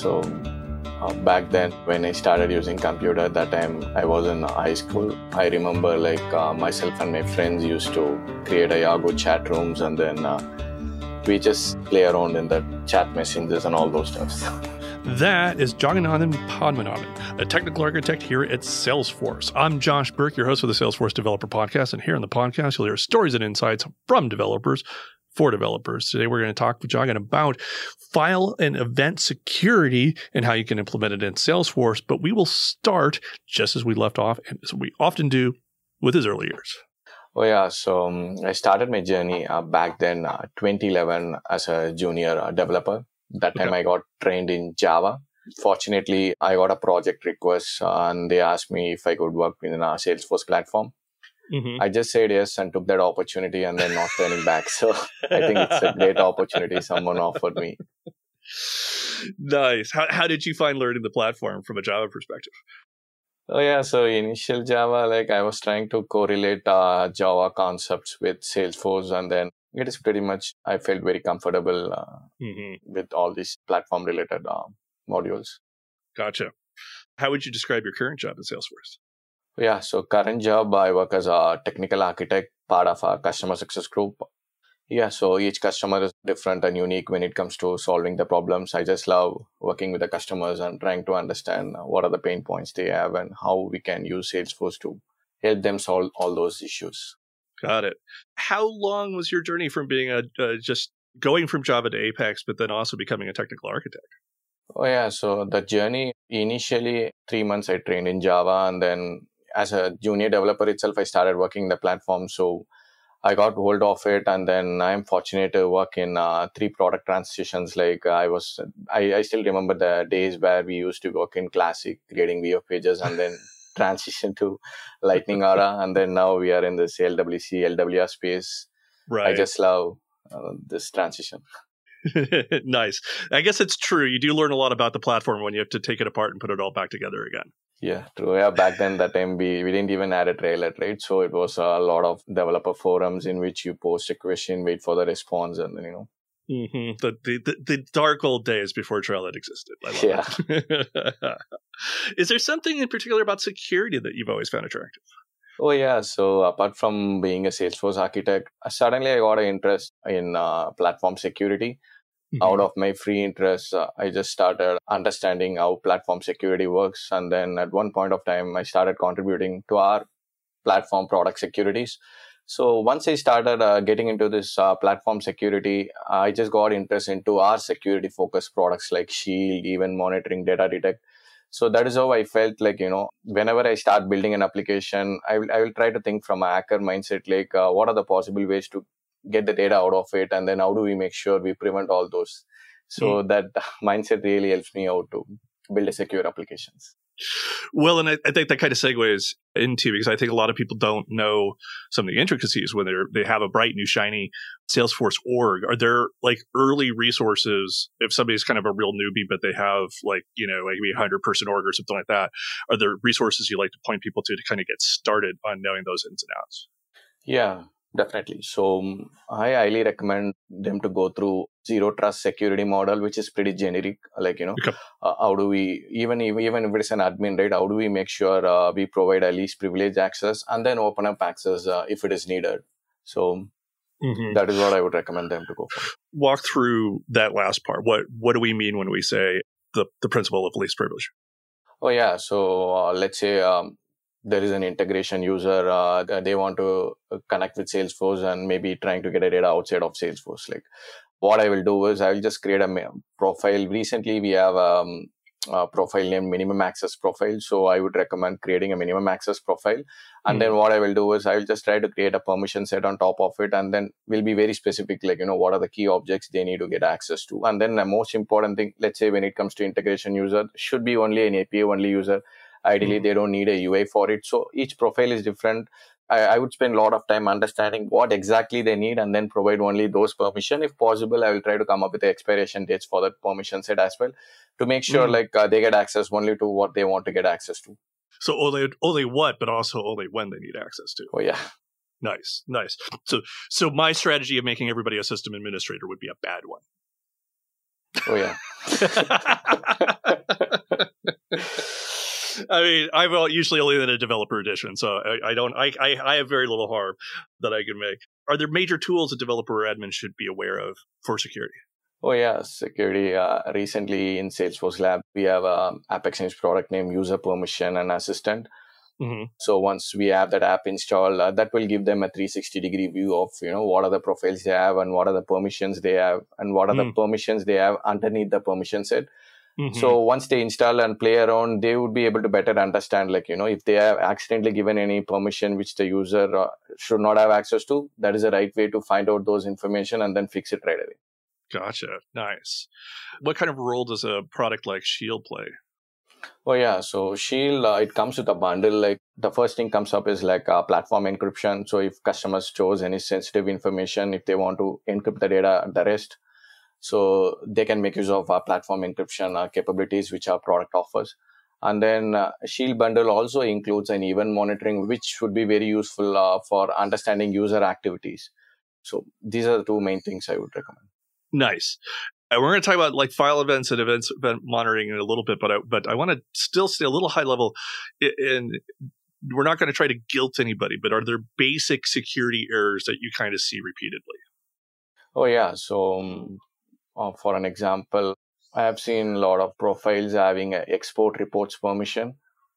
So back then, when I started using computer, that time I was in high school. I remember myself and my friends used to create a Yahoo chat rooms, and then we just play around in the chat messengers and all those stuff. That is Jagannathan Padmanabhan, a technical architect here at Salesforce. I'm Josh Burke, your host for the Salesforce Developer Podcast, and here on the podcast, you'll hear stories and insights from developers for developers. Today, we're going to talk with Jagan about file and event security and how you can implement it in Salesforce, but we will start just as we left off, and as we often do, with his early years. Oh yeah, so I started my journey back then, 2011, as a junior developer. That time I got trained in Java. Fortunately, I got a project request and they asked me if I could work within our Salesforce platform. Mm-hmm. I just said yes and took that opportunity and then not turning back. So I think it's a great opportunity someone offered me. Nice. How did you find learning the platform from a Java perspective? Oh yeah, so initial Java, I was trying to correlate Java concepts with Salesforce, and then it is pretty much, I felt very comfortable with all these platform related modules. Gotcha. How would you describe your current job at Salesforce? Yeah, so current job, I work as a technical architect, part of a customer success group. Yeah, so each customer is different and unique when it comes to solving the problems. I just love working with the customers and trying to understand what are the pain points they have and how we can use Salesforce to help them solve all those issues. Got it. How long was your journey from being just going from Java to Apex, but then also becoming a technical architect? Oh yeah, so the journey, initially 3 months I trained in Java, and then as a junior developer itself, I started working the platform. So I got hold of it, and then I'm fortunate to work in 3 product transitions. I still remember the days where we used to work in Classic, creating VF pages, and then transition to Lightning Aura, and then now we are in this LWC, LWR space. Right. I just love this transition. Nice. I guess it's true. You do learn a lot about the platform when you have to take it apart and put it all back together again. Yeah, true. Yeah, back then, that time, we didn't even add a trailet, right? So it was a lot of developer forums in which you post a question, wait for the response, and then, Mm-hmm. The dark old days before Trailet existed. I love it. Is there something in particular about security that you've always found attractive? Oh, yeah. So apart from being a Salesforce architect, suddenly I got an interest in platform security. Mm-hmm. Out of my free interest, I just started understanding how platform security works. And then at one point of time, I started contributing to our platform product securities. So once I started getting into this platform security, I just got interest into our security focused products like Shield, even monitoring, data detect. So that is how I felt whenever I start building an application, I will try to think from a hacker mindset, what are the possible ways to get the data out of it, and then how do we make sure we prevent all those. So that mindset really helps me out to build a secure applications. Well, and I think that kind of segues into, because I think a lot of people don't know some of the intricacies when they have a bright new shiny Salesforce org. Are there early resources if somebody's kind of a real newbie, but they have maybe a 100-person org or something like that? Are there resources you like to point people to kind of get started on knowing those ins and outs? Yeah. Definitely. So I highly recommend them to go through Zero Trust security model, which is pretty generic. How do we, even if it is an admin, right? How do we make sure we provide a least privilege access and then open up access if it is needed? So that is what I would recommend them to go for. Walk through that last part. What do we mean when we say the principle of least privilege? Oh yeah. So let's say there is an integration user, they want to connect with Salesforce and maybe trying to get a data outside of Salesforce. What I will do is I will just create a profile. Recently, we have a profile named minimum access profile. So I would recommend creating a minimum access profile. And then what I will do is I will just try to create a permission set on top of it. And then we'll be very specific, what are the key objects they need to get access to. And then the most important thing, let's say when it comes to integration user, should be only an API only user. Ideally, they don't need a UI for it. So each profile is different. I would spend a lot of time understanding what exactly they need and then provide only those permission. If possible, I will try to come up with the expiration dates for that permission set as well to make sure they get access only to what they want to get access to. So only what, but also only when they need access to. Oh, yeah. Nice. So my strategy of making everybody a system administrator would be a bad one. Oh yeah. I mean, I'm usually only in a developer edition, so I have very little harm that I can make. Are there major tools a developer or admin should be aware of for security? Oh yeah, security. Recently in Salesforce Lab, we have a AppExchange product named User Permission and Assistant. Mm-hmm. So once we have that app installed, that will give them a 360-degree view of what are the profiles they have and what are the permissions they have and what are the permissions they have underneath the permission set. Mm-hmm. So once they install and play around, they would be able to better understand, if they have accidentally given any permission which the user should not have access to, that is the right way to find out those information and then fix it right away. Gotcha. Nice. What kind of role does a product like Shield play? Oh yeah, so Shield, it comes with a bundle. Like the first thing comes up is like platform encryption. So if customers chose any sensitive information, if they want to encrypt the data, the rest, so they can make use of our platform encryption capabilities, which our product offers. And then Shield bundle also includes an event monitoring, which should be very useful for understanding user activities. So these are the two main things I would recommend. Nice. And we're going to talk about like file events and event monitoring in a little bit, but I want to still stay a little high level. And we're not going to try to guilt anybody, but are there basic security errors that you kind of see repeatedly? Oh yeah. So for an example, I have seen a lot of profiles having a export reports permission.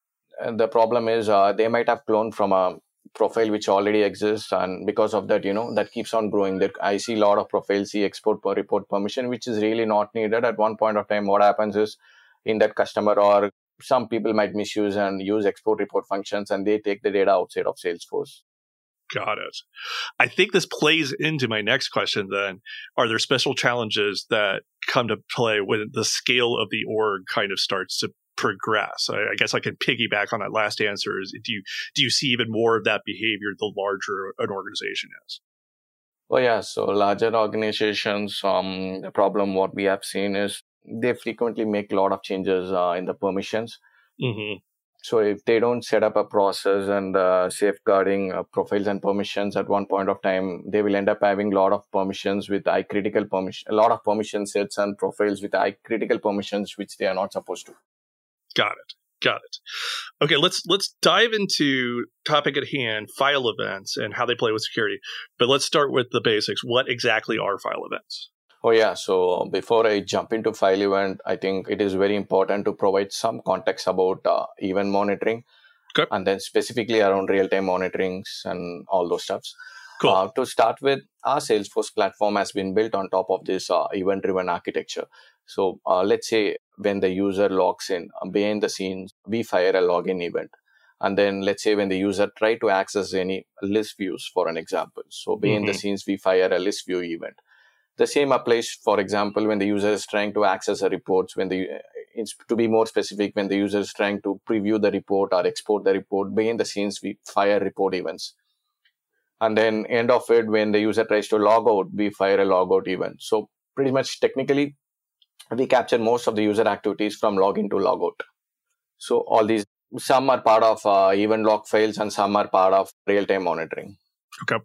And the problem is they might have cloned from a profile which already exists, and because of that, that keeps on growing. That I see a lot of profiles see export per report permission, which is really not needed. At one point of time, what happens is in that customer or some people might misuse and use export report functions, and they take the data outside of Salesforce. Got it. I think this plays into my next question then. Are there special challenges that come to play when the scale of the org kind of starts to progress? I guess I can piggyback on that last answer. Is do you see even more of that behavior the larger an organization is? Well, yeah. So larger organizations, the problem what we have seen is they frequently make a lot of changes in the permissions. Mm-hmm. So if they don't set up a process and safeguarding profiles and permissions at one point of time, they will end up having a lot of permissions with high critical permission, a lot of permission sets and profiles with high critical permissions, which they are not supposed to. Got it. Okay, let's dive into topic at hand, file events, and how they play with security. But let's start with the basics. What exactly are file events? Oh yeah, so before I jump into file event, I think it is very important to provide some context about event monitoring, okay, and then specifically around real-time monitorings and all those stuffs. Cool. To start with, our Salesforce platform has been built on top of this event-driven architecture. So let's say when the user logs in, behind the scenes, we fire a login event. And then let's say when the user try to access any list views, for an example. So behind the scenes, we fire a list view event. The same applies, for example, when the user is trying to access a report. To be more specific, when the user is trying to preview the report or export the report, behind the scenes, we fire report events. And then end of it, when the user tries to log out, we fire a logout event. So pretty much technically, we capture most of the user activities from login to logout. So all these, some are part of event log files and some are part of real-time monitoring. Okay.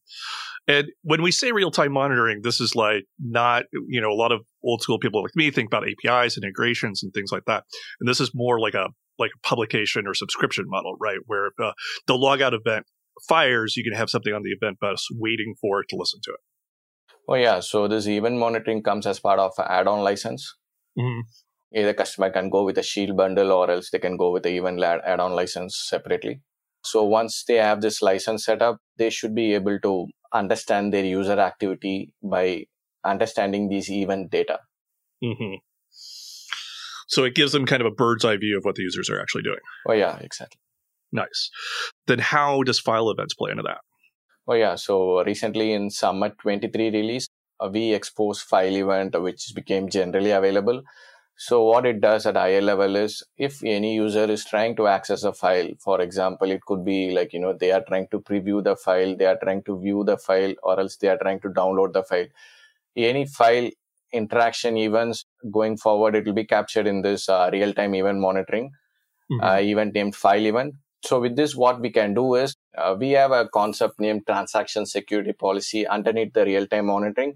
And when we say real-time monitoring, this is like not, a lot of old school people like me think about APIs and integrations and things like that. And this is more like a publication or subscription model, right? Where if the logout event fires, you can have something on the event bus waiting for it to listen to it. Oh yeah, so this event monitoring comes as part of an add-on license. Mm-hmm. Either customer can go with a Shield bundle or else they can go with the event add-on license separately. So once they have this license set up, they should be able to understand their user activity by understanding these event data. Mm-hmm. So it gives them kind of a bird's eye view of what the users are actually doing. Oh yeah, exactly. Nice. Then how does file events play into that? Oh yeah, so recently in Summit 23 release, we exposed file event, which became generally available. So what it does at higher level is if any user is trying to access a file, for example, it could be like, they are trying to preview the file, they are trying to view the file, or else they are trying to download the file. Any file interaction events going forward, it will be captured in this real-time event monitoring, event named file event. So with this, what we can do is we have a concept named transaction security policy underneath the real-time monitoring.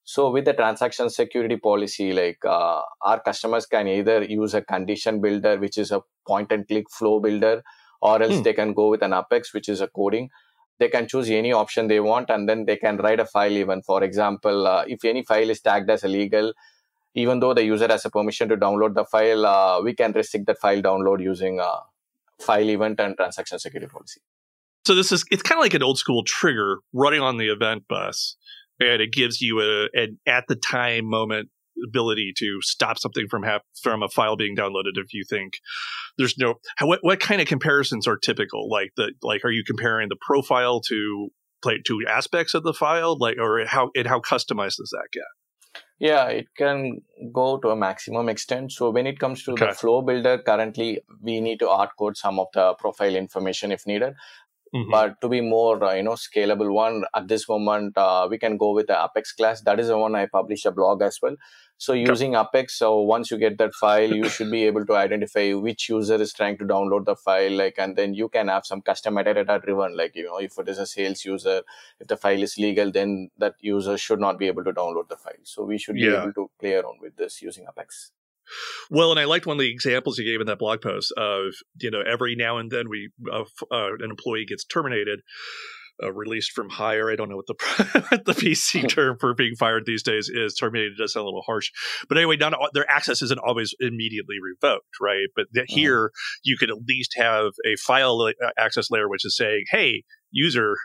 So with the transaction security policy, like our customers can either use a condition builder, which is a point and click flow builder, or else they can go with an Apex, which is a coding. They can choose any option they want, and then they can write a file even. For example, if any file is tagged as illegal, even though the user has a permission to download the file, we can restrict that file download using file event and transaction security policy. So it's kind of like an old school trigger running on the event bus, and it gives you an at the time moment ability to stop something from a file being downloaded if you think there's no. What kind of comparisons are typical? Like are you comparing the profile to aspects of the file, or how customized does that get? Yeah, it can go to a maximum extent. So when it comes to the flow builder, currently we need to hard code some of the profile information if needed. Mm-hmm. But to be more, scalable one at this moment, we can go with the Apex class. That is the one I published a blog as well. So using Apex, so once you get that file, you should be able to identify which user is trying to download the file, and then you can have some custom metadata driven, if it is a sales user, if the file is legal, then that user should not be able to download the file. So we should be able to play around with this using Apex. Well, and I liked one of the examples you gave in that blog post of, every now and then an employee gets terminated, released from hire. I don't know what the PC term for being fired these days is. Terminated does sound a little harsh, but anyway, their access isn't always immediately revoked, right? But here you could at least have a file access layer, which is saying, "Hey, user,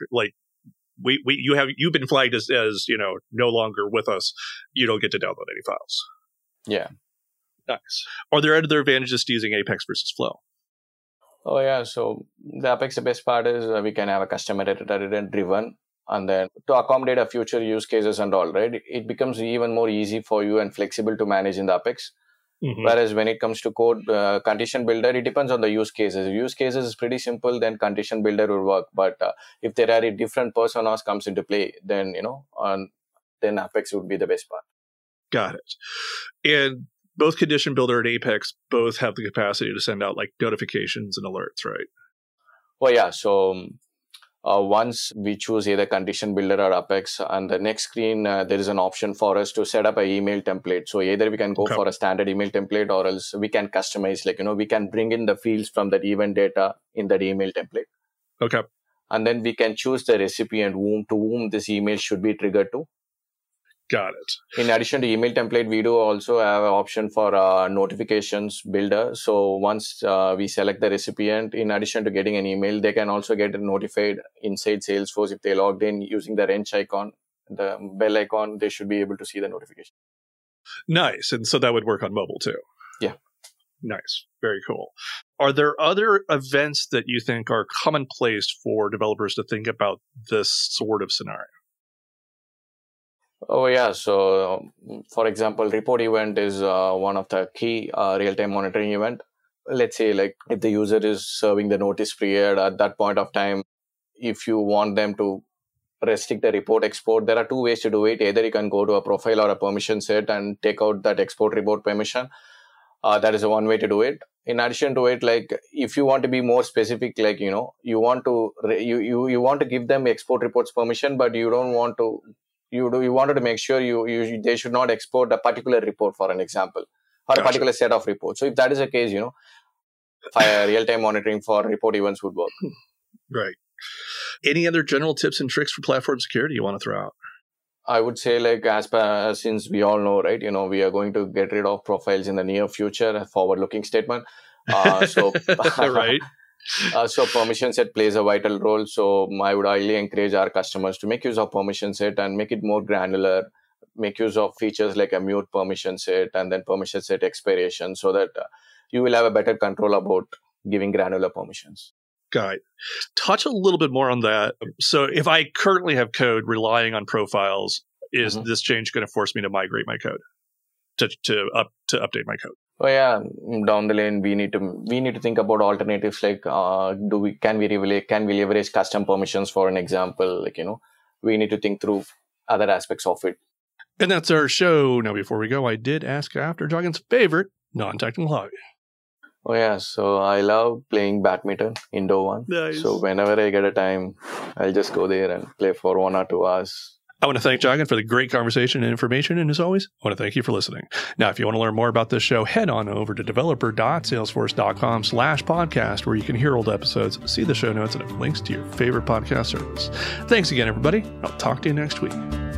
you've been flagged as no longer with us. You don't get to download any files." Yeah. Nice. Are there other advantages to using Apex versus Flow? Oh, yeah. So the Apex, the best part is we can have a custom metadata driven, and then to accommodate a future use cases and all, right? It becomes even more easy for you and flexible to manage in the Apex. Mm-hmm. Whereas when it comes to code, condition builder, it depends on the use cases. If use cases is pretty simple, then condition builder will work. But if there are different personas comes into play, then, then Apex would be the best part. Got it. And both Condition Builder and Apex both have the capacity to send out notifications and alerts, right? Oh, yeah. So once we choose either Condition Builder or Apex, on the next screen, there is an option for us to set up an email template. So either we can go for a standard email template, or else we can customize, we can bring in the fields from that event data in that email template. Okay. And then we can choose the recipient to whom this email should be triggered to. Got it. In addition to email template, we do also have an option for notifications builder. So once we select the recipient, in addition to getting an email, they can also get notified inside Salesforce if they logged in using the wrench icon, the bell icon. They should be able to see the notification. Nice. And so that would work on mobile too. Yeah. Nice. Very cool. Are there other events that you think are commonplace for developers to think about this sort of scenario? Oh, yeah. So, for example, report event is one of the key real-time monitoring event. Let's say, if the user is serving the notice period at that point of time, if you want them to restrict the report export, there are two ways to do it. Either you can go to a profile or a permission set and take out that export report permission. That is one way to do it. In addition to it, if you want to be more specific, you want to give them export reports permission, but you don't want to. You wanted to make sure they should not export a particular report, for an example, or a particular set of reports. So if that is the case, real-time monitoring for report events would work. Right. Any other general tips and tricks for platform security you want to throw out? I would say, since we all know, right, we are going to get rid of profiles in the near future, a forward-looking statement. Right. So permission set plays a vital role. So I would highly encourage our customers to make use of permission set and make it more granular, make use of features like a mute permission set and then permission set expiration, so that you will have a better control about giving granular permissions. Got it. Touch a little bit more on that. So if I currently have code relying on profiles, is this change going to force me to migrate my code to update my code? Oh, yeah. Down the lane, we need to think about alternatives can we leverage custom permissions, for an example? We need to think through other aspects of it. And that's our show. Now, before we go, I did ask after Jagan's favorite non-technical hobby. Oh, yeah. So I love playing badminton, indoor one. Nice. So whenever I get a time, I'll just go there and play for 1 or 2 hours. I want to thank Jagan for the great conversation and information. And as always, I want to thank you for listening. Now, if you want to learn more about this show, head on over to developer.salesforce.com/podcast, where you can hear old episodes, see the show notes, and have links to your favorite podcast service. Thanks again, everybody. I'll talk to you next week.